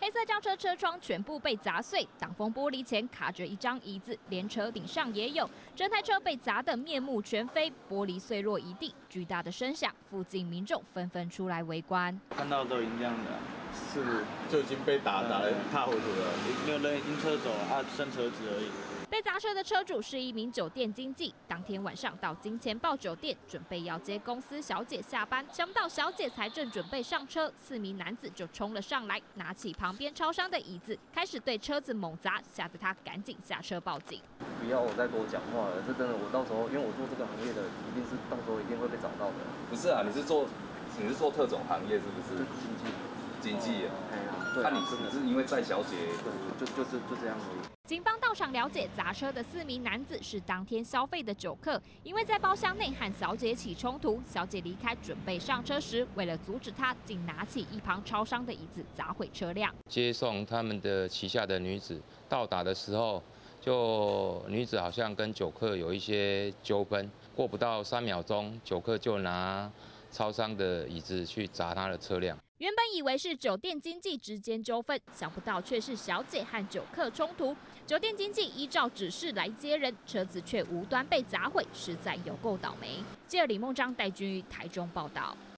黑色轿车车窗全部被砸碎，挡风玻璃前卡着一张椅子，连车顶上也有。整台车被砸得面目全非，玻璃碎落一地，巨大的声响，附近民众纷纷出来围观。 看到都已经这样的， 是就已经被打得一塌糊涂了， 没有人晕车走啊，剩车子而已。 被砸车的车主是一名酒店经纪，当天晚上到金钱豹酒店，准备要接公司小姐下班，想不到小姐才正准备上车，4名男子就冲了上来，拿起旁边超商的椅子，开始对车子猛砸，吓得他赶紧下车报警。 不要我再多讲话了，这真的，我到时候因为我做这个行业的，一定是到时候一定会被找到的。 不是啊，你是做特种行业是不是？经纪啊， 对啊， 那你是因为载小姐， 对，就这样而已。 警方到场了解，砸车的4名男子是当天消费的酒客，因为在包厢内和小姐起冲突，小姐离开准备上车时，为了阻止她，竟拿起一旁超商的椅子砸毁车辆。 接送他们的旗下的女子到达的时候，女子好像跟酒客有一些纠纷，过不到3秒钟，酒客就拿超商的椅子去砸他的车辆。 原本以为是酒店经纪之间纠纷，想不到却是小姐和酒客冲突。酒店经纪依照指示来接人，车子却无端被砸毁，实在有够倒霉。记者李梦章带军于台中报道。